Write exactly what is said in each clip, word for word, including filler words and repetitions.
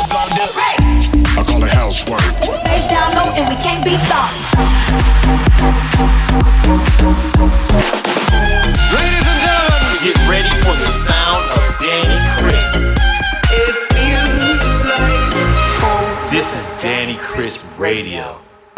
gon' do? I call it housework. Face down low and we can't be stopped. Ladies and gentlemen, get ready for the sound of Danny Chris. It feels like home. This is Danny Chris Radio.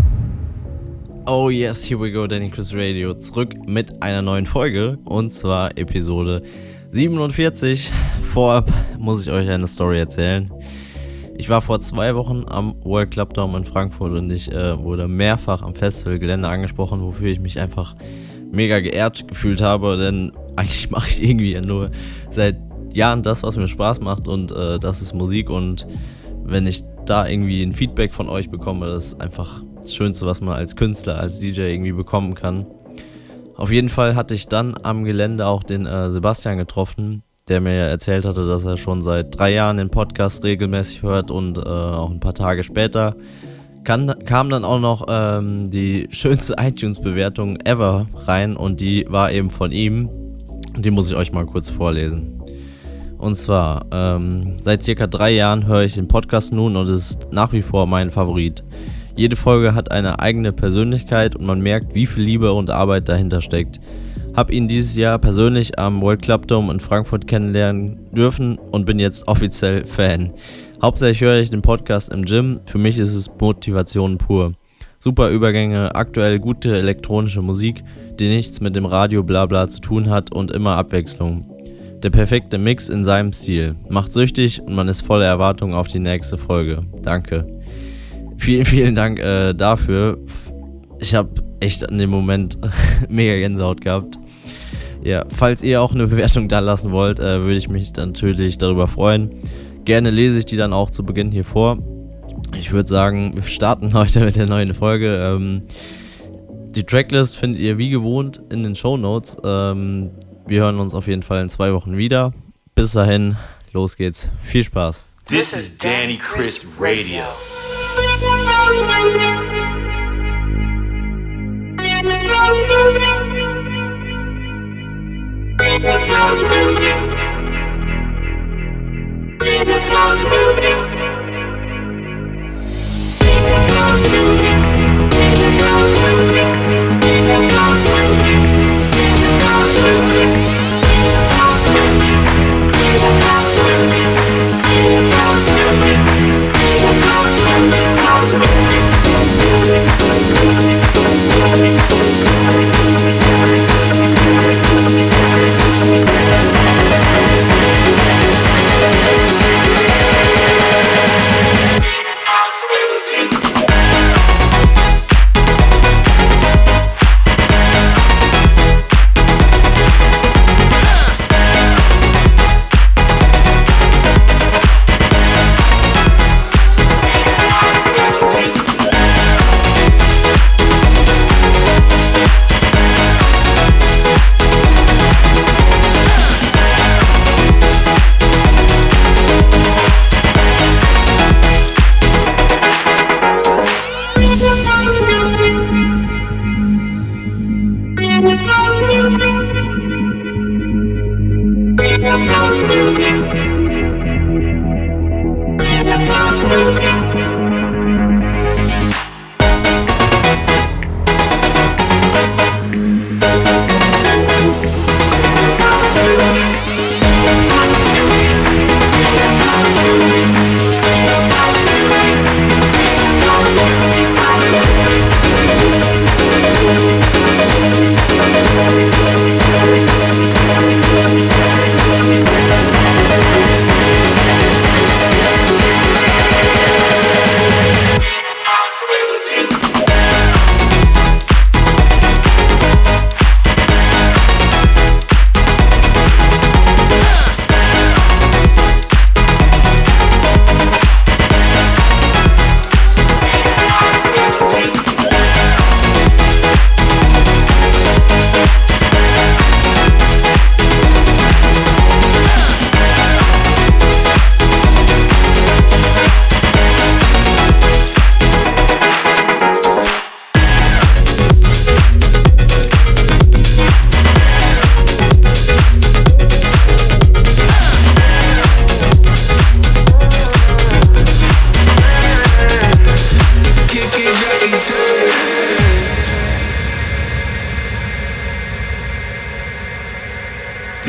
Oh yes, here we go, Danny Chris Radio. Zurück mit einer neuen Folge, und zwar Episode siebenundvierzig. Vorab muss ich euch eine Story erzählen. Ich war vor zwei Wochen am World Club Dome in Frankfurt und ich äh, wurde mehrfach am Festivalgelände angesprochen, wofür ich mich einfach mega geehrt gefühlt habe, denn eigentlich mache ich irgendwie nur seit Jahren das, was mir Spaß macht, und äh, das ist Musik, und wenn ich da irgendwie ein Feedback von euch bekomme, das ist einfach das Schönste, was man als Künstler, als D J irgendwie bekommen kann. Auf jeden Fall hatte ich dann am Gelände auch den äh, Sebastian getroffen, der mir erzählt hatte, dass er schon seit drei Jahren den Podcast regelmäßig hört, und äh, auch ein paar Tage später kann, kam dann auch noch ähm, die schönste iTunes-Bewertung ever rein, und die war eben von ihm. Die muss ich euch mal kurz vorlesen. Und zwar, ähm, seit circa drei Jahren höre ich den Podcast nun und es ist nach wie vor mein Favorit. Jede Folge hat eine eigene Persönlichkeit und man merkt, wie viel Liebe und Arbeit dahinter steckt. Hab ihn dieses Jahr persönlich am World Club Dome in Frankfurt kennenlernen dürfen und bin jetzt offiziell Fan. Hauptsächlich höre ich den Podcast im Gym, für mich ist es Motivation pur. Super Übergänge, aktuell gute elektronische Musik, die nichts mit dem Radio Blabla zu tun hat, und immer Abwechslung. Der perfekte Mix in seinem Stil. Macht süchtig und man ist voller Erwartung auf die nächste Folge. Danke. Vielen, vielen Dank äh, dafür. Ich habe echt in dem Moment mega Gänsehaut gehabt. Ja, falls ihr auch eine Bewertung da lassen wollt, äh, würde ich mich natürlich darüber freuen. Gerne lese ich die dann auch zu Beginn hier vor. Ich würde sagen, wir starten heute mit der neuen Folge. Ähm, die Tracklist findet ihr wie gewohnt in den Shownotes. Ähm, wir hören uns auf jeden Fall in zwei Wochen wieder. Bis dahin, los geht's. Viel Spaß. This is Danny Chris Radio.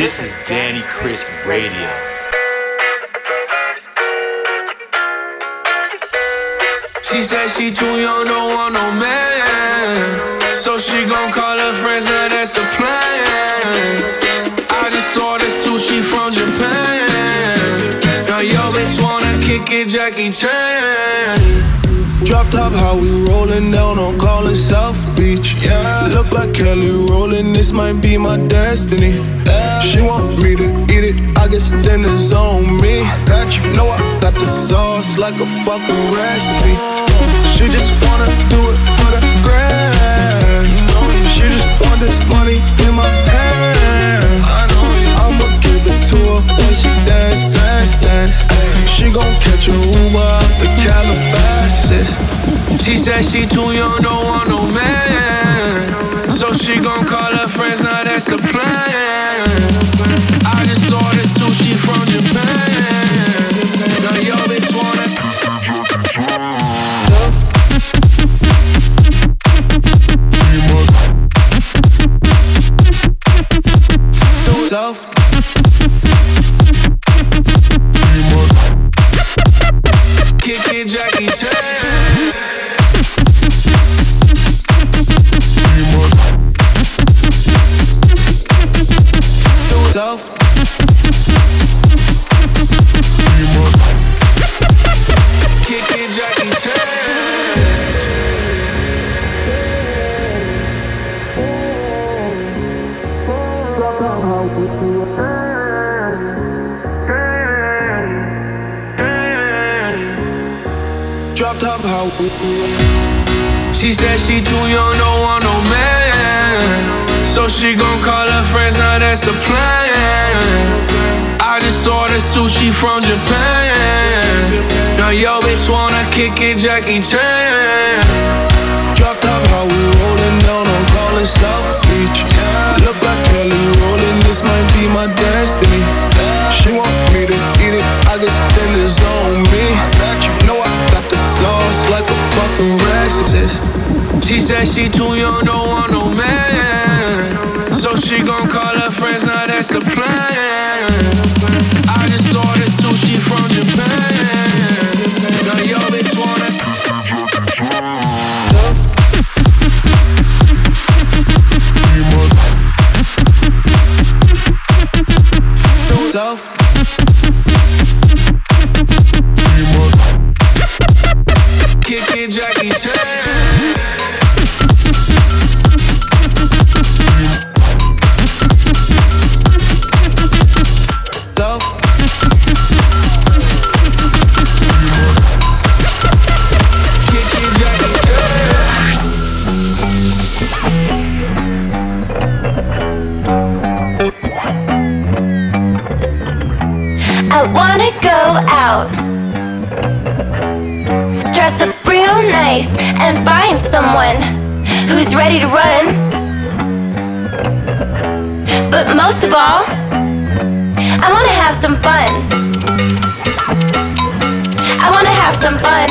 This is Danny Chris Radio. She said she too young, don't want no man, so she gon' call her friends, now that's a plan. I just ordered sushi from Japan. Now yo bitch wanna kick it, Jackie Chan. Drop top, how we rollin' down on Collin South Beach. Yeah, look like Kelly rollin', this might be my destiny. Yeah. She want me to eat it, I guess then it's on me. I got you, know I got the sauce like a fucking recipe. She just wanna do it for the grand. You know, she just want this money in my hand. I know I'ma give it to her when she dance, dance, dance. Ay, she gon' catch a Uber out the Calabasas. She said she too young, don't want no man, so she gon' call her friends, now that's a plan. I just ordered sushi from Japan. Now yo bitch wanna South. kick it, Jackie Chan. South. Kick it, Jackie Chan. Drop top, how we She said she too young, don't want no man, so she gon' call her friends, now that's a plan. I just ordered sushi from Japan. Now yo bitch wanna kick it, Jackie Chan. Drop top, how we rollin' down on Collin South Beach. Yeah, look like Kelly rollin', this might be my destiny. She want me to eat it, I guess then it's on me. I got you, know I got the sauce like a fucking recipe. She said she too young, don't want no man, so she gon' call her friends, now that's a plan. I just ordered sushi from Japan. Now yo bitch wanna South. kick it, Jackie Chan. I wanna go out, dress up real nice, and find someone who's ready to run. But most of all, I wanna have some fun. I wanna have some fun.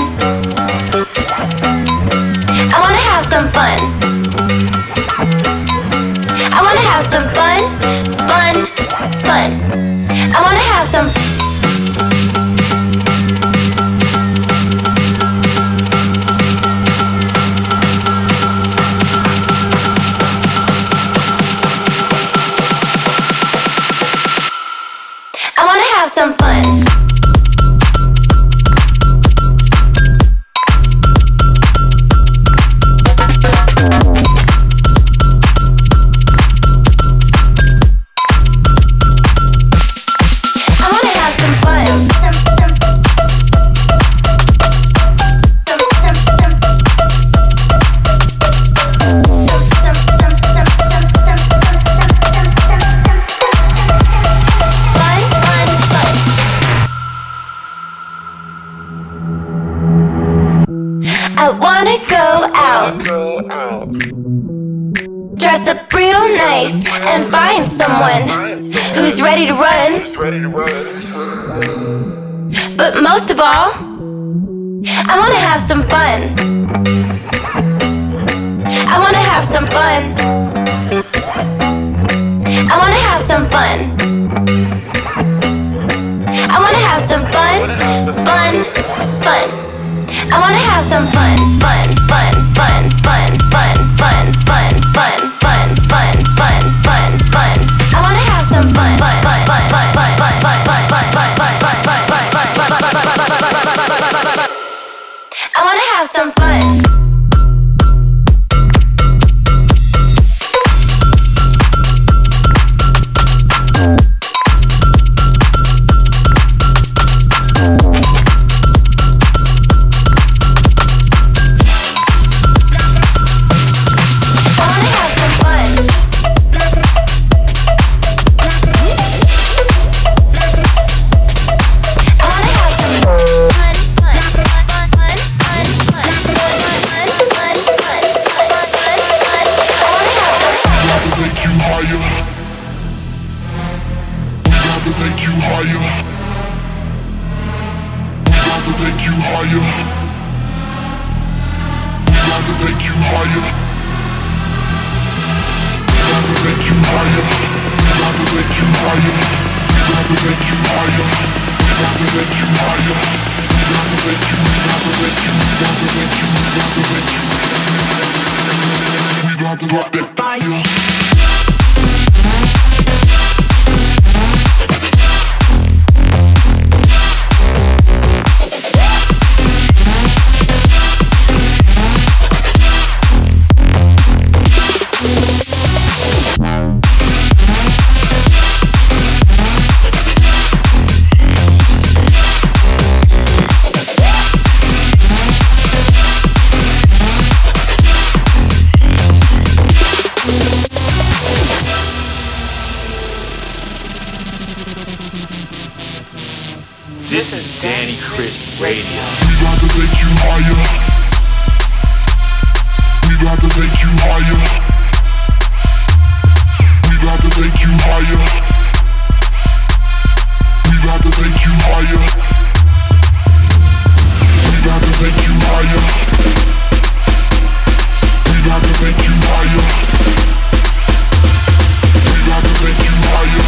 I wanna have some fun. I wanna have some fun, fun, fun. I wanna have some I wanna have some fun. I wanna go out, dress up real nice, and find someone who's ready to run. But most of all, I wanna have some fun. I wanna have some fun. I wanna have some fun. I wanna have some fun, fun, fun. I wanna have some fun, fun, fun, fun, fun, fun, fun, fun, fun, fun, fun, fun, fun, fun. I wanna have some fun, fun, fun, fun, fun, fun, fun, fun, fun, fun, fun, fun, fun, fun, fun. I wanna have some fun. This is Danny Chris Radio. We about to take you higher. We about to take you higher. We about to take you higher. We about to take you higher. We about to take you higher. We about to take you higher. We about to take you higher.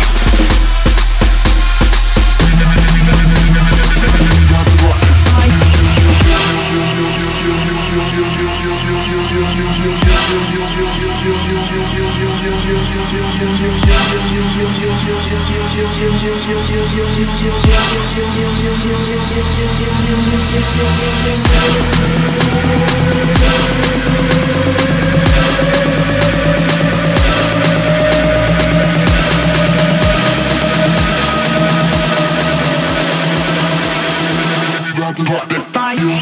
To rock that fire.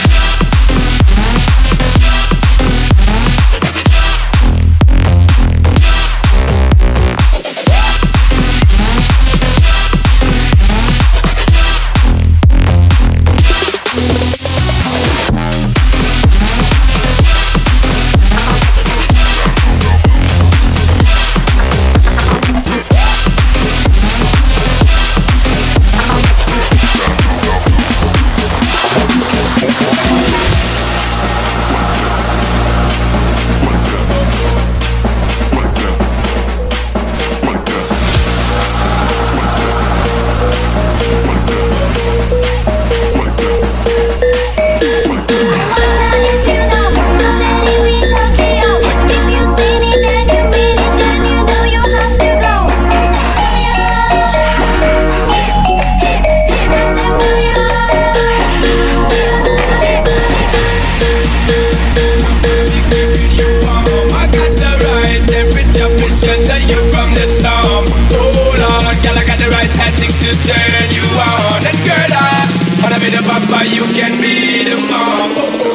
You can be the mom.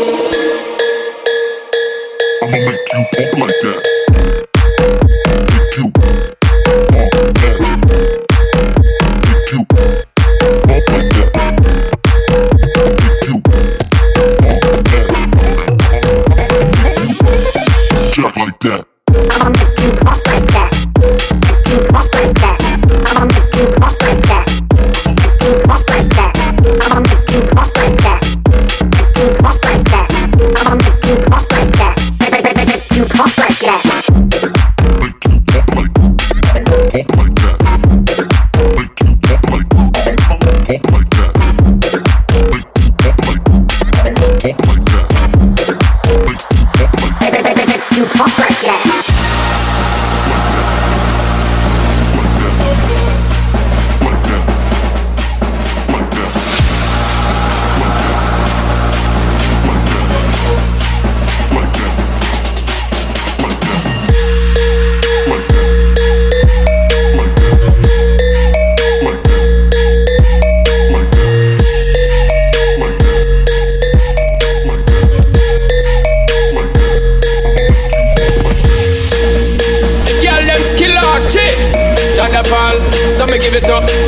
I'ma make you pump like that. Make you pump that. Make you pump like that. Make you pump that. Make you jack like that. I'ma make you pump like that. Make you pump like that. I'ma make you pump like that. Make you pump like that. I'ma make you pump like that.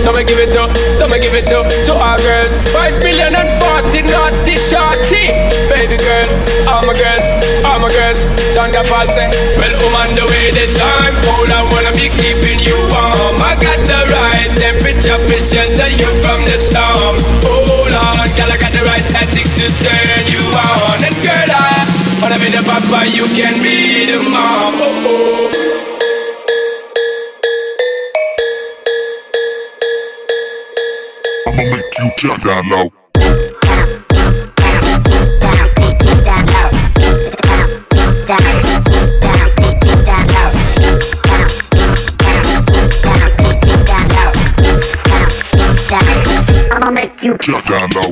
So me give it to, so me give it to, to our girls. Five billion and forty naughty shorty. Baby girl, all my girls, all my girls. Shonda Paul say, well, I'm on the way this time. Hold I wanna be keeping you warm. I got the right temperature to shelter you from the storm. Hold on, girl, I got the right tactics to turn you on. And girl, I wanna be the papa, you can be the mom. Oh, oh. I'ma make you drop down low. I'ma make you drop down low.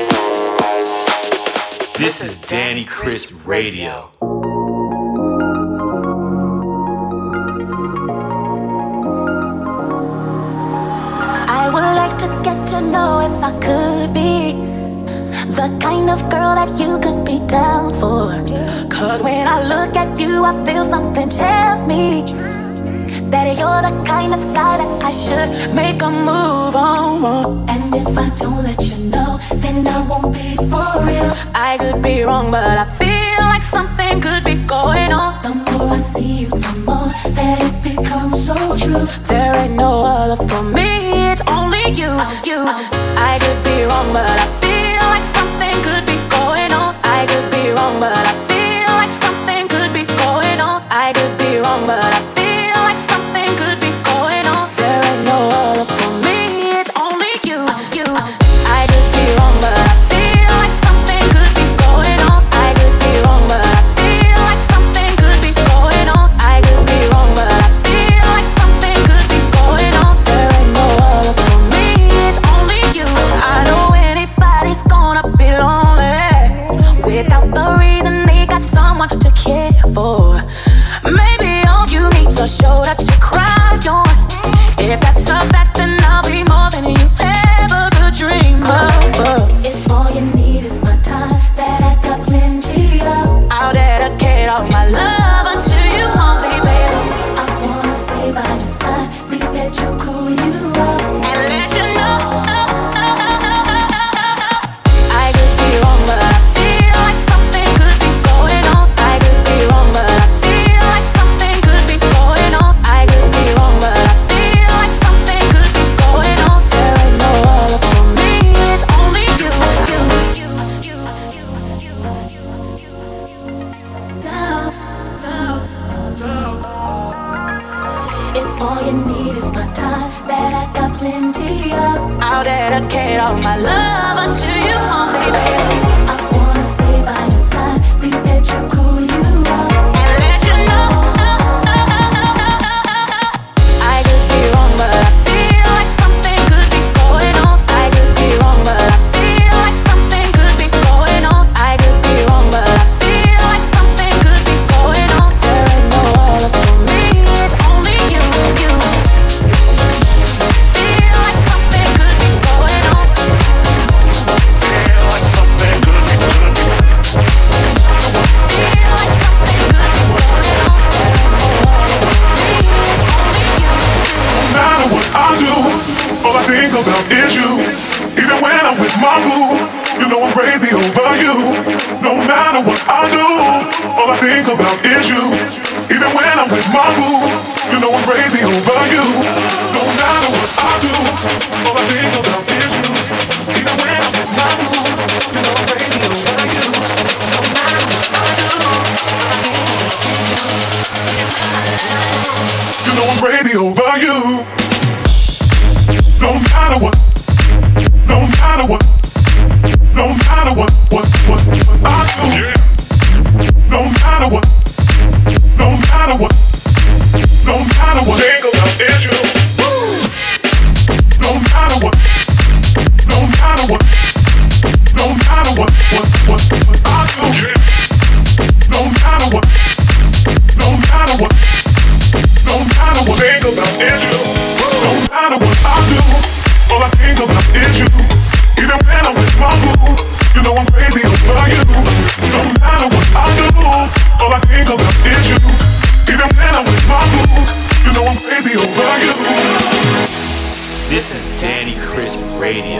This is Danny Chris Radio. to know if I could be the kind of girl that you could be down for. Cause when I look at you, I feel something tell me that you're the kind of guy that I should make a move on. And if I don't let you know, then I won't be for real. I could be wrong, but I feel like something could be going on. The more I see you, the more that it becomes so true. There ain't no other for me, it's only you, you. I could be wrong, but I feel like something could be going on. I could be wrong, but I feel like something could be going on. I could be wrong, but I feel like something could be going on. There ain't no other for me, it's only you, you. I could be wrong, but I feel like something could be going on. I could be wrong, but I feel like something could be going on. I could be wrong, but I feel like something could be going on. There ain't no other for me, it's only you. I know anybody's gonna be lonely without the reason they got someone to care for. Maybe all you need's a shoulder to cry on. If that's a fact, then I'll be more than you ever could dream of. If all you need is my time, that I got plenty of, I'll dedicate all my love unto you only, baby. I wanna stay by your side, be there to cool you up, and let you know, oh, oh, oh, oh, oh, oh. I could be wrong, but I feel like something could be going on. I could be wrong, but I feel like something could be going on. I could be wrong, but I feel like something could be going on. There ain't no other for me, it's only you, you, you, you, you, you, you, down, down, down. If all you need is my time, that I got plenty of, I'll dedicate all my love unto you only, baby. I wanna stay by your side, be there to cool you up, and let you know, oh, oh, oh, oh, oh, oh, oh. I could be wrong, but I feel like something could be going on. I could be wrong, but I feel like something could be going on. I could be wrong, but I feel like something could be going on. There ain't no other for me, it's only you, you. Feel like something could be going on. Feel like something good. about is you. Even when I'm with my boo, you know I'm crazy over you. No matter what I do, all I think about is you. Even when I'm with my boo, you know I'm crazy over you. No matter what I do, all I think about is you. Even when I'm with my boo, you know I'm crazy over you. No matter what I do, you know I'm crazy over you. No matter what, no matter what, no matter what, what, what, what I do. Yeah. No matter what, no matter what, no matter what. Single out is you. Woo. No matter what, no matter what, no matter what, what, what, what I do. Yeah. No matter what, no matter what, no matter what. Single out is you. No matter what I do, all I think about is you. Even when I'm with my boo, you know I'm crazy over you. No matter what I do, all I think about is you. Even when I'm with my boo, you know I'm crazy over you. This is Danny Chris Radio.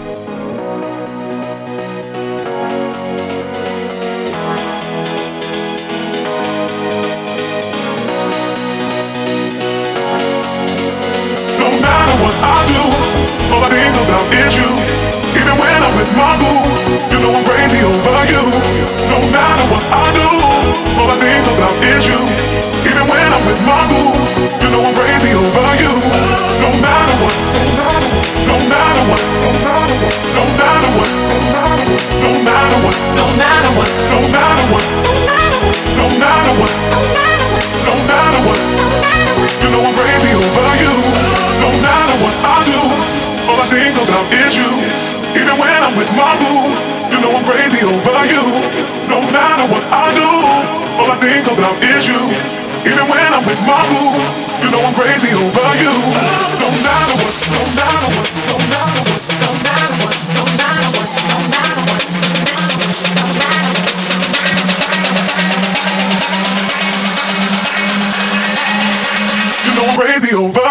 No matter what I do, all I think about is you. Even when I'm with my boo, you know I'm crazy over you. No matter what I do, all I think about is you. Even when I'm with my boo, you know I'm crazy over you. No matter what, no matter what, no matter what, no matter what, no matter what, no matter what, no matter what, no matter what, you know I'm crazy over you. No matter what I do, all I think about is you. Even when I'm with my boo, you know I'm crazy over you. No matter what I do, all I think about is you. Even when I'm with my boo, you know I'm crazy over you. No matter what, no matter what, no matter what.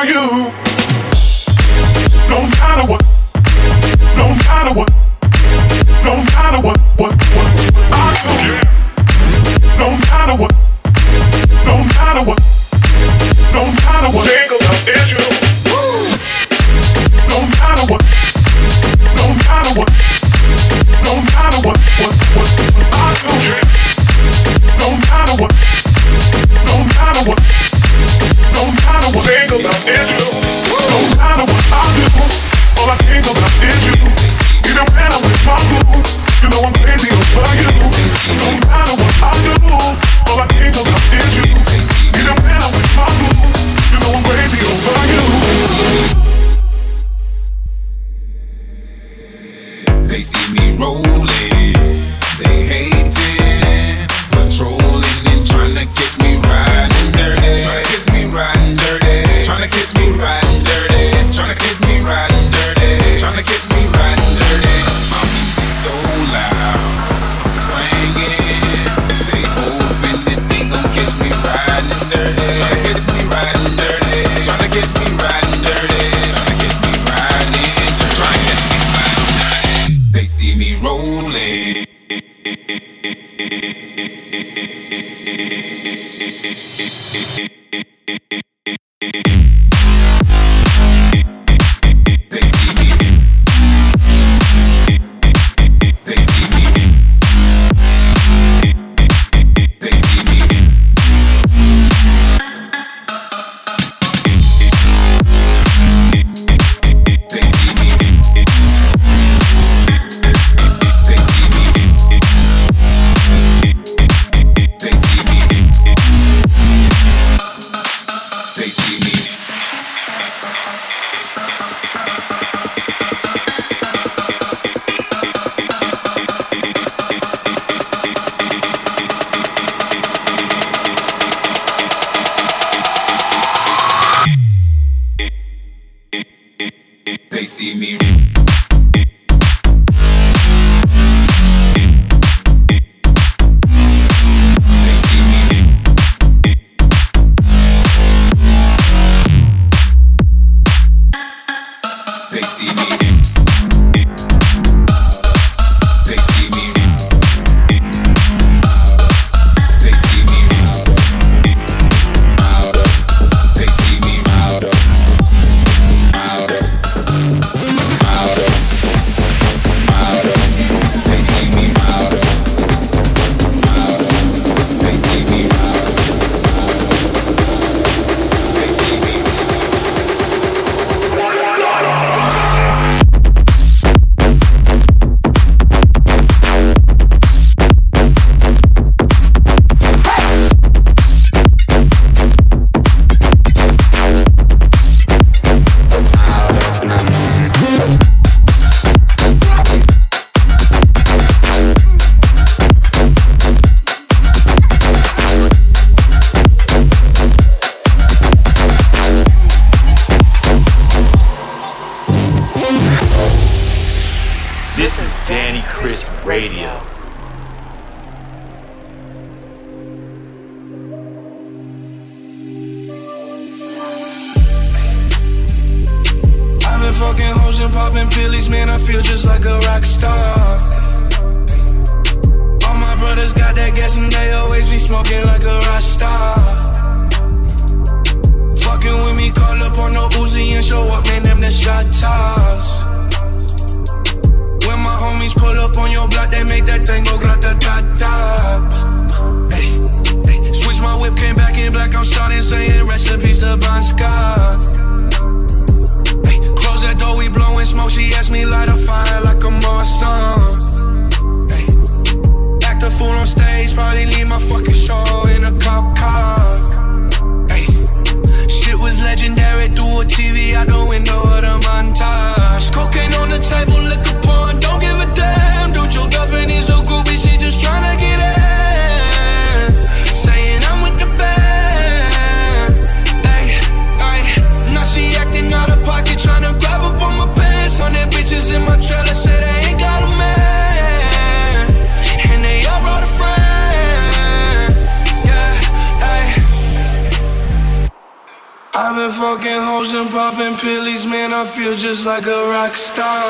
for you. No matter what, no matter what, no matter what, what, what I do. No matter what, no matter what, no matter what. Single up is you. No matter what, no matter what, no matter what, what, what, what I do. No matter what, no matter what, no matter what. Single up is you. No matter what I do, all I think about is you. Even when I'm with my boo, you know I'm crazy over you. No matter what I do, all I think about is you. Even when I'm with my boo, you know I'm crazy over you. They see me rolling, they hating, patrolling and trying to catch me riding dirty. Trying to catch me riding dirty. Trying to catch me riding dirty. Trying to catch me riding dirty. Trying to catch me riding dirty. My music so loud, I'm swinging. They hoping that they gon' catch me riding dirty. Trying to catch me riding dirty. Trying to catch me riding dirty. Trying to catch me riding dirty. Trying to catch me riding dirty. They see me rolling. They see me. They see me. They see me. They see me. They see me. They see me. They see me. They see me. They see me. They see me. They see me. They see me. They see me. This is Danny Chris Radio. I've been fucking hoes and popping pillies, man, I feel just like a rock star. All my brothers got that gas and they always be smoking like a rock star. Fucking with me, call up on no Uzi and show up, man, them the shot toss. When my homies pull up on your block, they make that thing go grata-ta-ta. Hey, hey. Switch my whip, came back in black, I'm starting saying recipes to Bon Scott. Hey, close that door, we blowing smoke, she asked me light a fire like a Marsan. Hey, act a fool on stage, probably leave my fucking show in a cop car. Hey, shit was legendary through a T V out the window of the montage. Cocaine on the table, liquor porn, don't give a damn. Dude, your girlfriend is a groupie, she just tryna get in. Saying I'm with the band. Ay, ay, I'm popping pillies, man, I feel just like a rock star.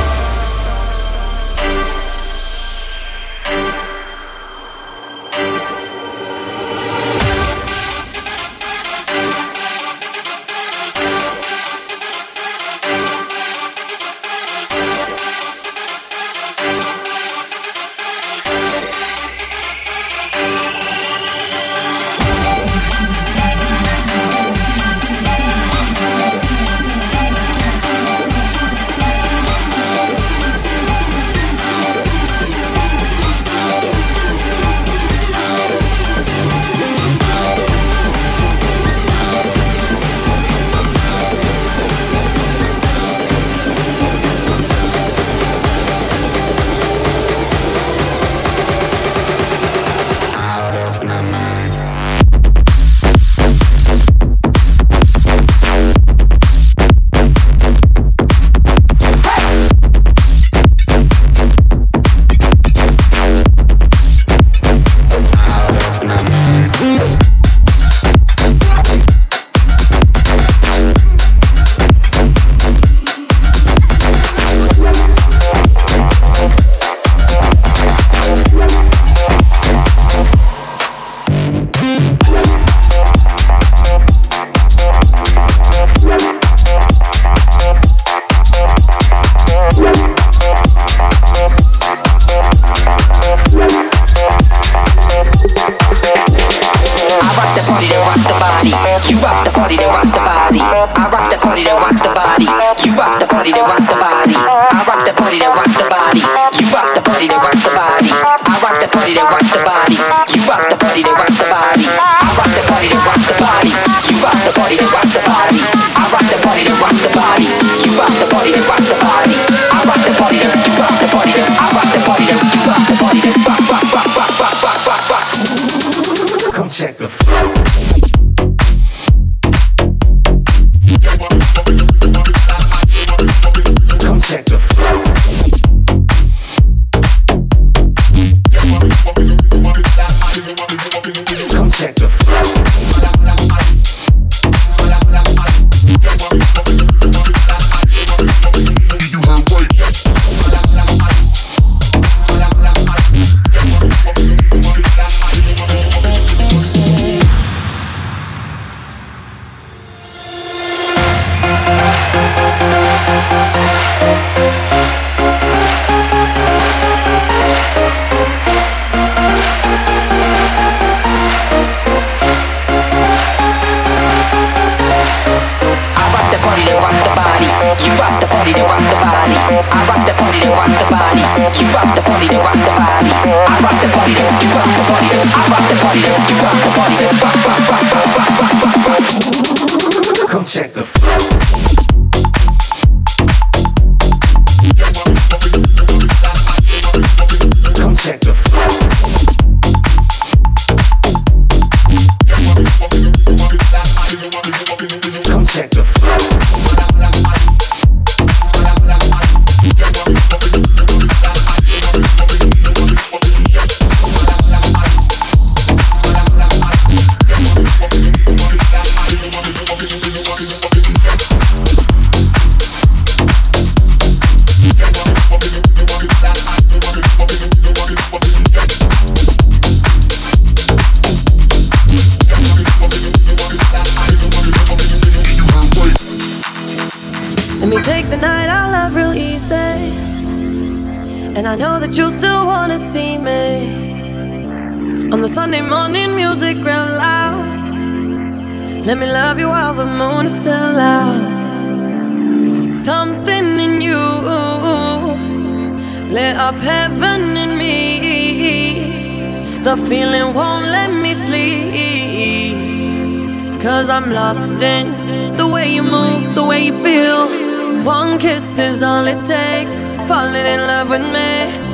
I'm lost in the way you move, the way you feel. One kiss is all it takes. Falling in love with me.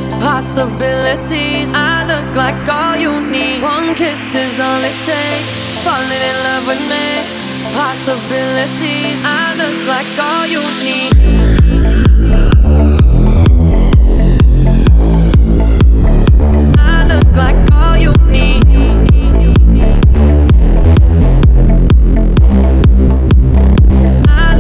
Possibilities, I look like all you need. One kiss is all it takes. Falling in love with me. Possibilities, I look like all you need. Like all you need. I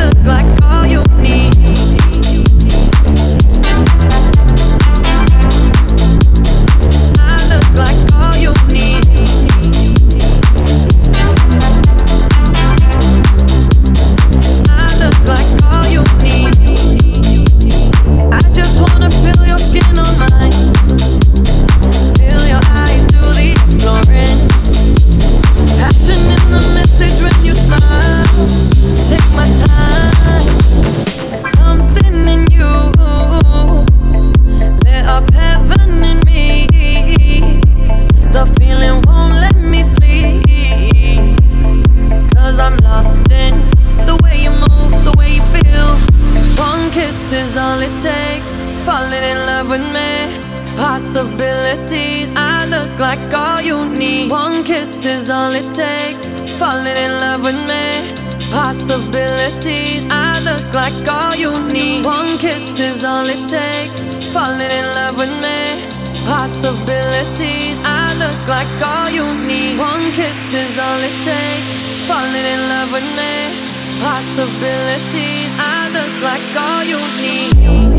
it takes. Falling in love with me. Possibilities. I look like all you need. One kiss is all it takes. Falling in love with me. Possibilities. I look like all you need. One kiss is all it takes. Falling in love with me. Possibilities. I look like all you need. One kiss is all it takes. Falling in love with me. Possibilities. I look like all you need.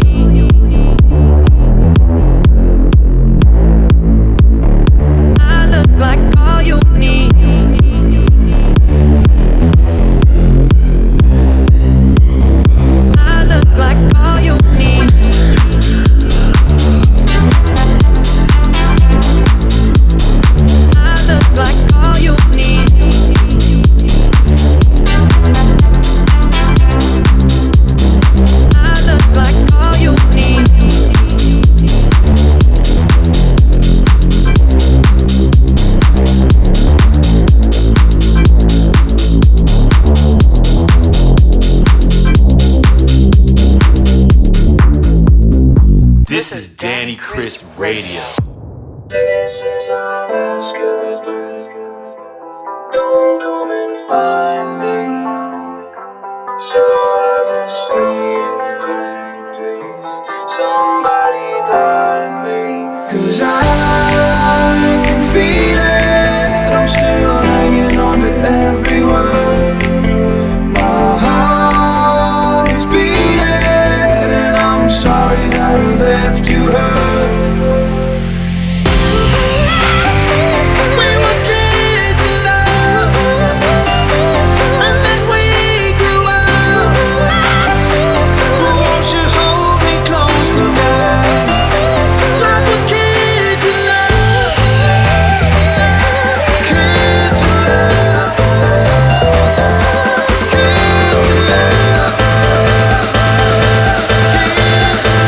Like all you need. I look like all you need. I look like all you need. I look like all you need. This is Danny Chris Radio. This is all that's good, but don't come and find me. So I'll just see you cry, please. Somebody guide me. Cause I can feel it. I'm still hanging on to every word. My heart is beating, and I'm sorry that I left you hurt. We were kids in love, and then we grew up. But won't you hold me close tonight, like we're kids in love, kids in love, kids in love, kids in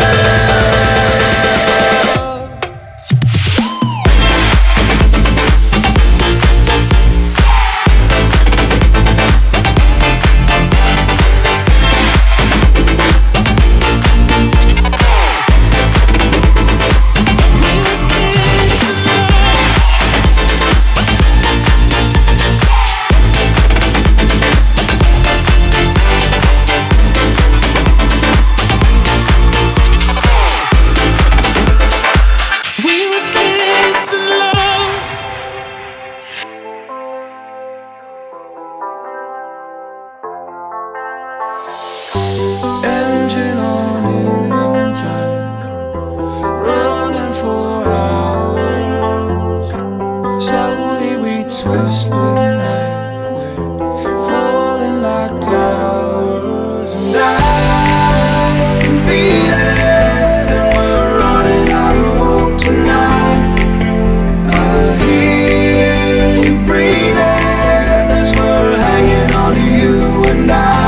engine on in time, running for hours. Slowly we twist the night, we're falling like towers. And I can feel it, and we're running out of hope tonight. I hear you breathing as we're hanging on to you and I.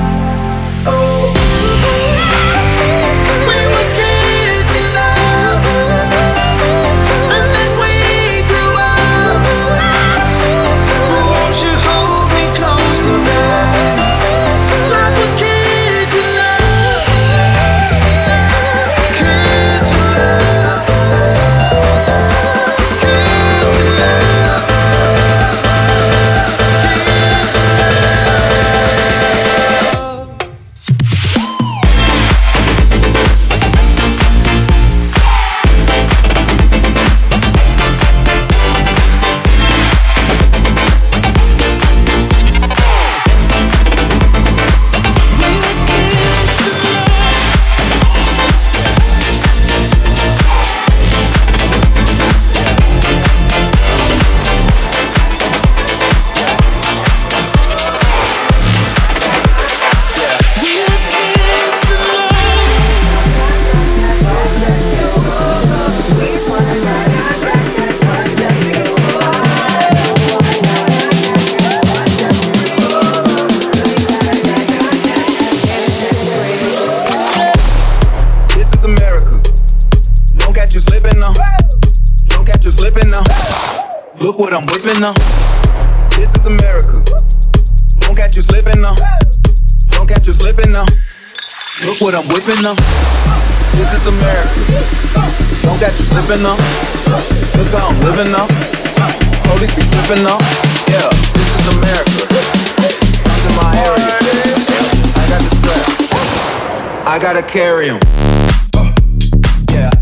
Look what I'm whipping up. This is America. Don't catch you slipping now. Don't catch you slipping now. Look what I'm whipping up. This is America. Don't got you slipping up. Look how I'm living up. Police be tripping up. Yeah, this is America. Come to my area. I got the strap. I gotta carry 'em. Yeah.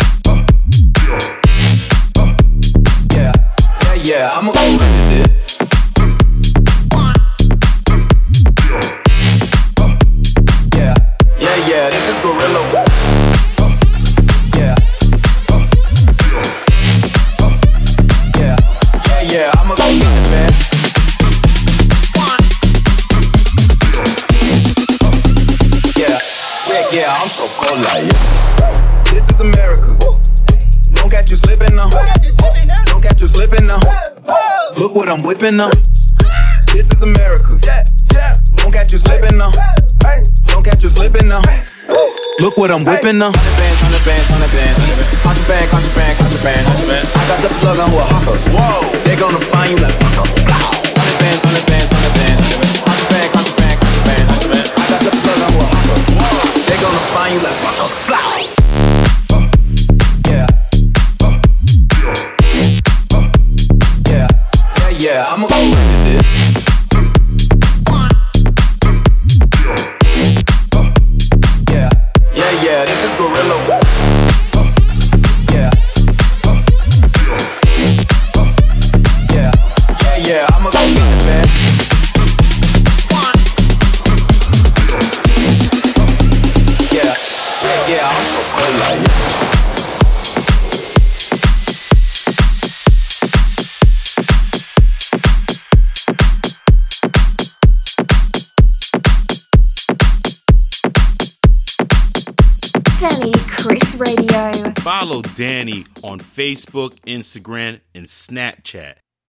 Yeah, yeah, yeah. I'ma go with it. Yeah, yeah, yeah. This is Gorilla. Yeah. Yeah, yeah, yeah. I'ma go get it, man. Yeah, yeah, yeah. I'm so cold like yeah. This is America. Don't catch you slipping now. Don't catch you slipping now. Look what I'm whipping now. This is America. Don't catch you slipping now. Don't catch you slipping now. Look what I'm whipping now. Hundred bands, hundred bands, hundred bands. Contraband, contraband, contraband, contraband. I got the plug on with a hawker. Whoa, they gonna find you like Paco. Hundred bands, hundred bands, hundred bands. Contraband, contraband, contraband, contraband. I got the plug on with a hawker. Whoa, they gonna find you like Paco. Yeah. Yeah, yeah, yeah. I'ma go with it. Yeah, yeah, this is Gorilla. Yeah. Yeah, yeah, yeah. I'ma go get it, man. Yeah, yeah, yeah. I'm so cold like yeah. Danny Chris Radio. Follow Danny on Facebook, Instagram, and Snapchat.